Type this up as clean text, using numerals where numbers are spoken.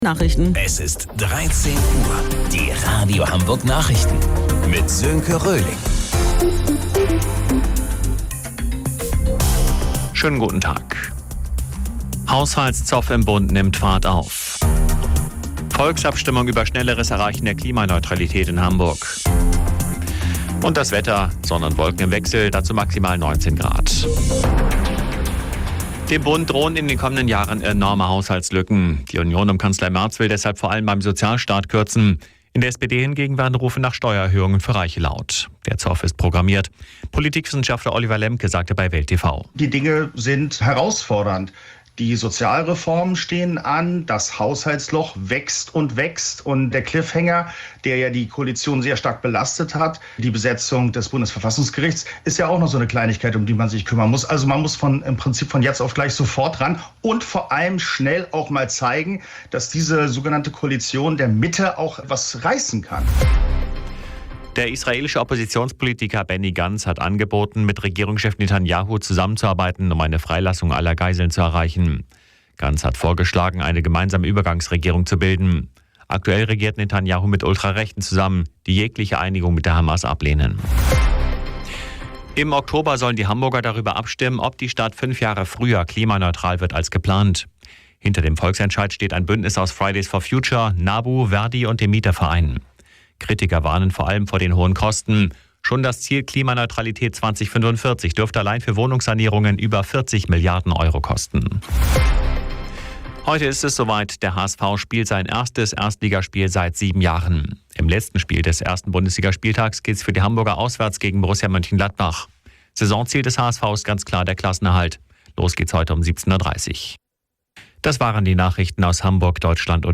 Nachrichten. Es ist 13 Uhr. Die Radio Hamburg Nachrichten mit Sönke Röhling. Schönen guten Tag. Haushaltszoff im Bund nimmt Fahrt auf. Volksabstimmung über schnelleres Erreichen der Klimaneutralität in Hamburg. Und das Wetter, Sonne und Wolken im Wechsel, dazu maximal 19 Grad. Dem Bund drohen in den kommenden Jahren enorme Haushaltslücken. Die Union um Kanzler Merz will deshalb vor allem beim Sozialstaat kürzen. In der SPD hingegen werden Rufe nach Steuererhöhungen für Reiche laut. Der Zoff ist programmiert. Politikwissenschaftler Oliver Lemke sagte bei Welt TV. Die Dinge sind herausfordernd. Die Sozialreformen stehen an, das Haushaltsloch wächst und der Cliffhanger, der ja die Koalition sehr stark belastet hat, die Besetzung des Bundesverfassungsgerichts, ist ja auch noch so eine Kleinigkeit, um die man sich kümmern muss. Also man muss im Prinzip von jetzt auf gleich sofort ran und vor allem schnell auch mal zeigen, dass diese sogenannte Koalition der Mitte auch was reißen kann. Der israelische Oppositionspolitiker Benny Gantz hat angeboten, mit Regierungschef Netanyahu zusammenzuarbeiten, um eine Freilassung aller Geiseln zu erreichen. Gantz hat vorgeschlagen, eine gemeinsame Übergangsregierung zu bilden. Aktuell regiert Netanyahu mit Ultrarechten zusammen, die jegliche Einigung mit der Hamas ablehnen. Im Oktober sollen die Hamburger darüber abstimmen, ob die Stadt 5 Jahre früher klimaneutral wird als geplant. Hinter dem Volksentscheid steht ein Bündnis aus Fridays for Future, NABU, Verdi und dem Mieterverein. Kritiker warnen vor allem vor den hohen Kosten. Schon das Ziel Klimaneutralität 2045 dürfte allein für Wohnungssanierungen über 40 Milliarden Euro kosten. Heute ist es soweit. Der HSV spielt sein erstes Erstligaspiel seit 7 Jahren. Im letzten Spiel des ersten Bundesligaspieltags geht es für die Hamburger auswärts gegen Borussia Mönchengladbach. Saisonziel des HSV ist ganz klar der Klassenerhalt. Los geht's heute um 17:30 Uhr. Das waren die Nachrichten aus Hamburg, Deutschland und